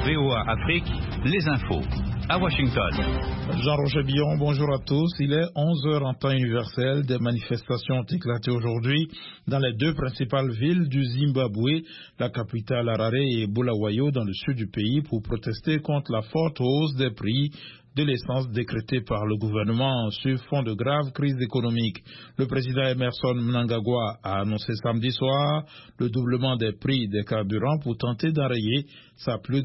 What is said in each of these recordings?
VOA Afrique, les infos. À Washington. Jean-Roger Billon, bonjour à tous. Il est 11h en temps universel. Des manifestations ont éclaté aujourd'hui dans les deux principales villes du Zimbabwe, la capitale Harare et Bulawayo dans le sud du pays pour protester contre la forte hausse des prix de l'essence décrétée par le gouvernement sur fond de grave crise économique. Le président Emmerson Mnangagwa a annoncé samedi soir le doublement des prix des carburants pour tenter d'enrayer sa plus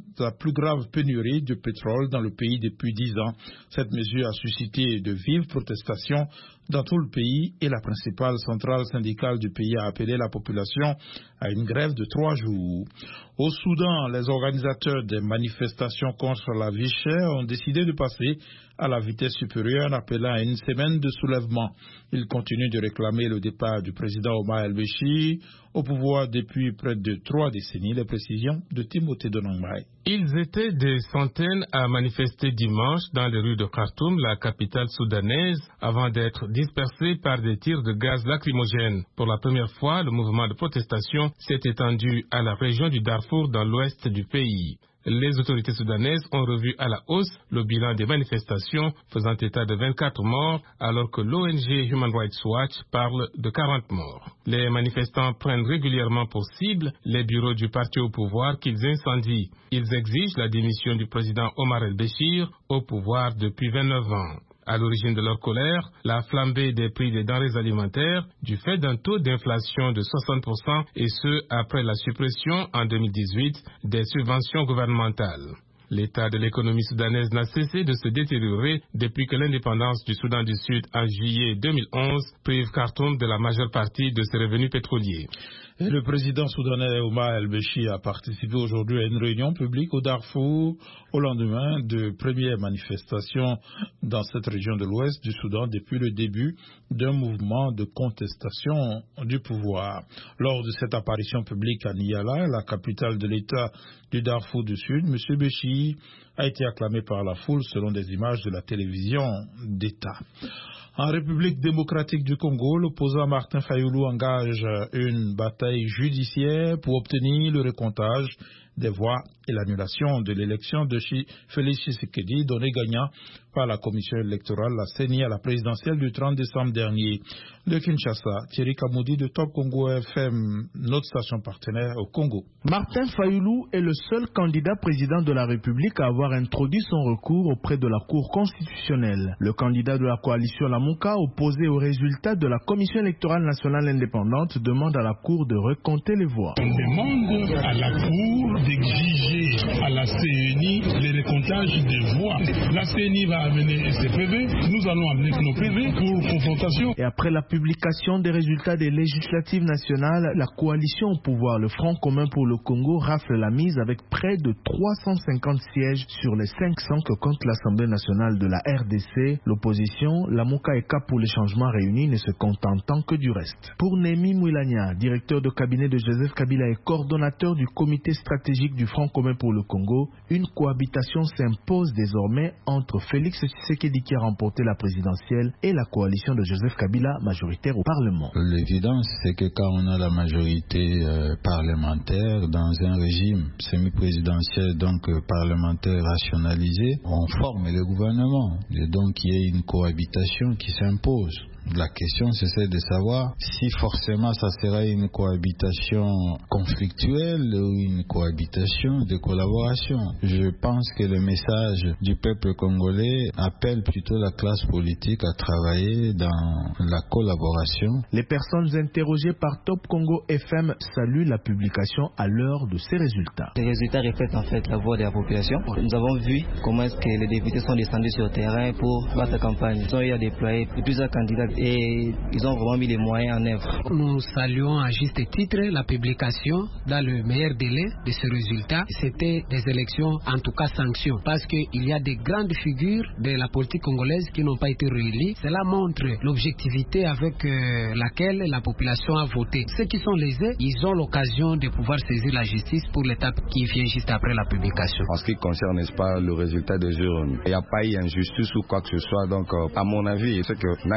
grave pénurie de pétrole dans le pays depuis 10 ans. Cette mesure a suscité de vives protestations dans tout le pays et la principale centrale syndicale du pays a appelé la population à une grève de 3 jours. Au Soudan, les organisateurs des manifestations contre la vie chère ont décidé de passer à la vitesse supérieure en appelant à une semaine de soulèvement. Ils continuent de réclamer le départ du président Omar el-Béchir au pouvoir depuis près de 3 décennies. Les précisions de Timothée Donangbaye. Ils étaient des centaines à manifester dimanche dans les rues de Khartoum, la capitale soudanaise, avant d'être dispersés par des tirs de gaz lacrymogène. Pour la première fois, le mouvement de protestation s'est étendu à la région du Darfour dans l'ouest du pays. Les autorités soudanaises ont revu à la hausse le bilan des manifestations, faisant état de 24 morts, alors que l'ONG Human Rights Watch parle de 40 morts. Les manifestants prennent régulièrement pour cible les bureaux du parti au pouvoir qu'ils incendient. Ils exigent la démission du président Omar el-Béchir, au pouvoir depuis 29 ans. À l'origine de leur colère, la flambée des prix des denrées alimentaires du fait d'un taux d'inflation de 60% et ce après la suppression en 2018 des subventions gouvernementales. L'état de l'économie soudanaise n'a cessé de se détériorer depuis que l'indépendance du Soudan du Sud en juillet 2011 prive Khartoum de la majeure partie de ses revenus pétroliers. Et le président soudanais Omar el-Béchir a participé aujourd'hui à une réunion publique au Darfour au lendemain de premières manifestations dans cette région de l'ouest du Soudan depuis le début d'un mouvement de contestation du pouvoir. Lors de cette apparition publique à Niala, la capitale de l'État du Darfour du Sud, M. Béchir a été acclamé par la foule selon des images de la télévision d'État. En République démocratique du Congo, l'opposant Martin Fayulu engage une bataille judiciaire pour obtenir le recomptage des voix et l'annulation de l'élection de Félix Tshisekedi, donné gagnant par la commission électorale, la CENI, à la présidentielle du 30 décembre dernier. De Kinshasa, Thierry Kamoudi de Top Congo FM, notre station partenaire au Congo. Martin Fayulu est le seul candidat président de la République à avoir introduit son recours auprès de la Cour constitutionnelle. Le candidat de la coalition Lamuka, opposé aux résultats de la commission électorale nationale indépendante, demande à la Cour de recompter les voix. On demande à la Cour d'exiger à la CENI le recomptage des voix. La CENI va amener ses PV, nous allons amener nos PV pour confrontation. Et après la publication des résultats des législatives nationales, la coalition au pouvoir, le Front commun pour le Congo, rafle la mise avec près de 350 sièges sur les 500 que compte l'Assemblée nationale de la RDC. L'opposition, Lamuka et Cap pour les changements réunis, ne se contentant que du reste. Pour Némi Mouilania, directeur de cabinet de Joseph Kabila et coordonnateur du comité stratégique du Front commun pour le Congo, une cohabitation s'impose désormais entre Félix Tshisekedi qui a remporté la présidentielle et la coalition de Joseph Kabila majoritaire au Parlement. L'évidence, c'est que quand on a la majorité parlementaire dans un régime semi-présidentiel, donc parlementaire rationalisé, on forme le gouvernement et donc il y a une cohabitation qui s'impose. La question, c'est de savoir si forcément ça sera une cohabitation conflictuelle ou une cohabitation de collaboration. Je pense que le message du peuple congolais appelle plutôt la classe politique à travailler dans la collaboration. Les personnes interrogées par Top Congo FM saluent la publication à l'heure de ces résultats. Les résultats reflètent en fait la voix de la population. Nous avons vu comment est-ce que les députés sont descendus sur le terrain pour battre la campagne. Ils ont eu à déployer plusieurs candidats et ils ont vraiment mis les moyens en œuvre. Nous saluons à juste titre la publication dans le meilleur délai de ce résultat. C'était des élections en tout cas sanctions parce qu'il y a des grandes figures de la politique congolaise qui n'ont pas été réélies. Cela montre l'objectivité avec laquelle la population a voté. Ceux qui sont lésés, ils ont l'occasion de pouvoir saisir la justice pour l'étape qui vient juste après la publication. En ce qui concerne, n'est-ce pas, le résultat des urnes, il n'y a pas eu injustice ou quoi que ce soit. Donc, à mon avis, ce que Nanga publie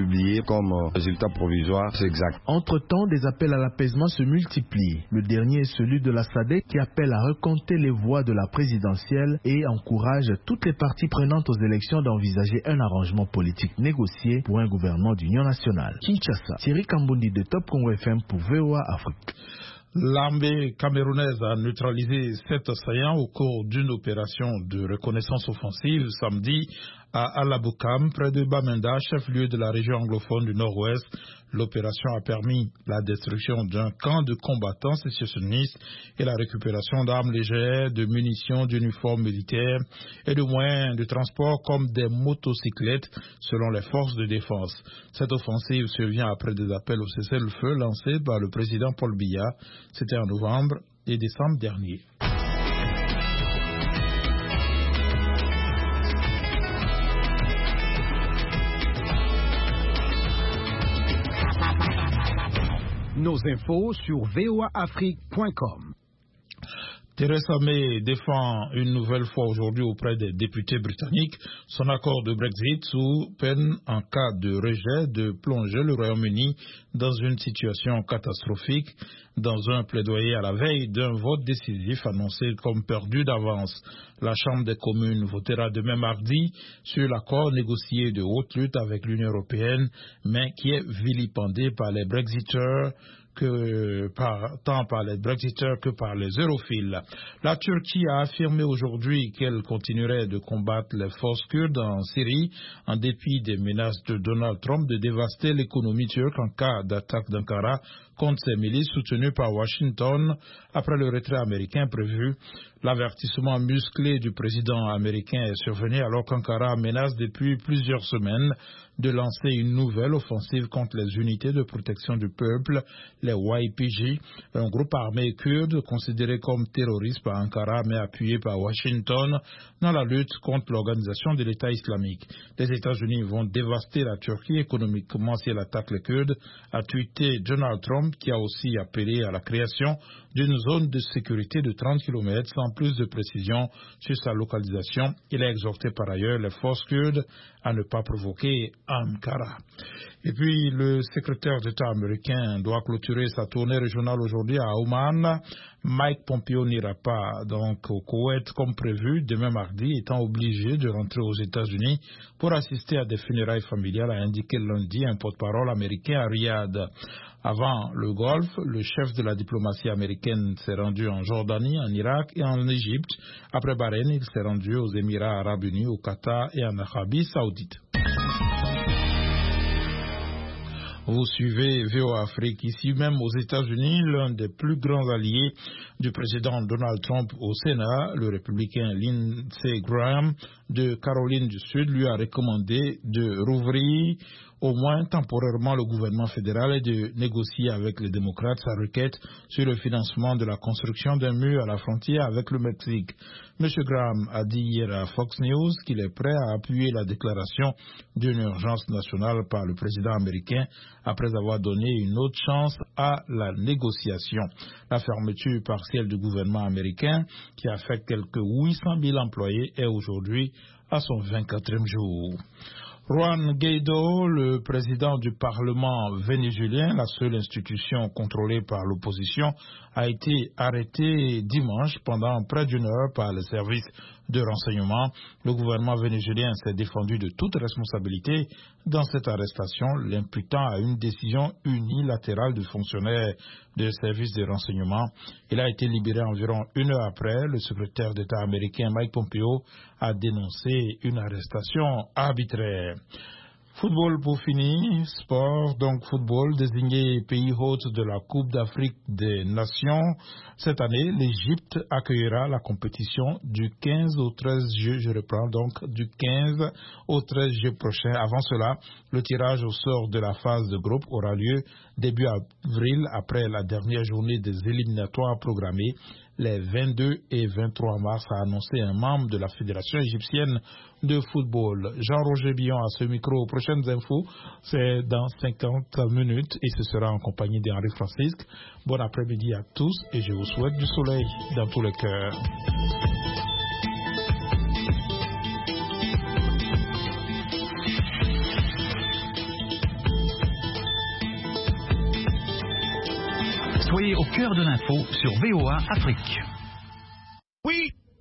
publié comme résultat provisoire, c'est exact. Entre-temps, des appels à l'apaisement se multiplient. Le dernier est celui de la SADC qui appelle à recompter les voix de la présidentielle et encourage toutes les parties prenantes aux élections d'envisager un arrangement politique négocié pour un gouvernement d'union nationale. Kinshasa, Thierry Kambundi de Top Congo FM pour VOA Afrique. L'armée camerounaise a neutralisé 7 assaillants au cours d'une opération de reconnaissance offensive samedi à Alaboukam, près de Bamenda, chef-lieu de la région anglophone du Nord-Ouest. L'opération a permis la destruction d'un camp de combattants sécessionnistes et la récupération d'armes légères, de munitions, d'uniformes militaires et de moyens de transport comme des motocyclettes, selon les forces de défense. Cette offensive survient après des appels au cessez-le-feu lancés par le président Paul Biya. C'était en novembre et décembre dernier. Nos infos sur voaafrique.com. Theresa May défend une nouvelle fois aujourd'hui auprès des députés britanniques son accord de Brexit sous peine, en cas de rejet, de plonger le Royaume-Uni dans une situation catastrophique, dans un plaidoyer à la veille d'un vote décisif annoncé comme perdu d'avance. La Chambre des communes votera demain mardi sur l'accord négocié de haute lutte avec l'Union européenne, mais qui est vilipendé par les Brexiteurs, tant par les Brexiteurs que par les europhiles. La Turquie a affirmé aujourd'hui qu'elle continuerait de combattre les forces kurdes en Syrie, en dépit des menaces de Donald Trump de dévaster l'économie turque en cas d'attaque d'Ankara contre ces milices soutenues par Washington après le retrait américain prévu. L'avertissement musclé du président américain est survenu alors qu'Ankara menace depuis plusieurs semaines de lancer une nouvelle offensive contre les unités de protection du peuple, les YPG, un groupe armé kurde considéré comme terroriste par Ankara mais appuyé par Washington dans la lutte contre l'organisation de l'État islamique. Les États-Unis vont dévaster la Turquie économiquement si elle attaque les Kurdes, a tweeté Donald Trump, qui a aussi appelé à la création d'une zone de sécurité de 30 km sans plus de précision sur sa localisation. Il a exhorté par ailleurs les forces kurdes à ne pas provoquer Ankara. Et puis, le secrétaire d'État américain doit clôturer sa tournée régionale aujourd'hui à Oman. Mike Pompeo n'ira pas donc au Koweït comme prévu, demain mardi, étant obligé de rentrer aux États-Unis pour assister à des funérailles familiales, a indiqué lundi un porte-parole américain à Riyad. Avant le Golfe, le chef de la diplomatie américaine s'est rendu en Jordanie, en Irak et en Égypte. Après Bahreïn, il s'est rendu aux Émirats arabes unis, au Qatar et en Arabie saoudite. Vous suivez VOA Afrique. Ici même aux États-Unis, l'un des plus grands alliés du président Donald Trump au Sénat, le républicain Lindsey Graham de Caroline du Sud, lui a recommandé de rouvrir au moins temporairement le gouvernement fédéral et de négocier avec les démocrates sa requête sur le financement de la construction d'un mur à la frontière avec le Mexique. M. Graham a dit hier à Fox News qu'il est prêt à appuyer la déclaration d'une urgence nationale par le président américain après avoir donné une autre chance à la négociation. La fermeture partielle du gouvernement américain, qui affecte quelques 800 000 employés, est aujourd'hui à son 24e jour. Juan Guaidó, le président du Parlement vénézuélien, la seule institution contrôlée par l'opposition, a été arrêté dimanche pendant près d'une heure par les services de renseignement. Le gouvernement vénézuélien s'est défendu de toute responsabilité dans cette arrestation, l'imputant à une décision unilatérale du fonctionnaire des services de renseignement. Il a été libéré environ une heure après. Le secrétaire d'État américain Mike Pompeo a dénoncé une arrestation arbitraire. Football pour finir, sport, donc football, désigné pays hôte de la Coupe d'Afrique des Nations. Cette année, l'Égypte accueillera la compétition du 15 au 13 juillet, je reprends donc, du 15 au 13 juillet prochain. Avant cela, le tirage au sort de la phase de groupe aura lieu début avril, après la dernière journée des éliminatoires programmées les 22 et 23 mars, a annoncé un membre de la Fédération égyptienne de football. Jean-Roger Billon à ce micro. Aux prochaines infos, c'est dans 50 minutes et ce sera en compagnie d'Henri Francisque. Bon après-midi à tous et je vous souhaite du soleil dans tous les cœurs. Restez au cœur de l'info sur VOA Afrique.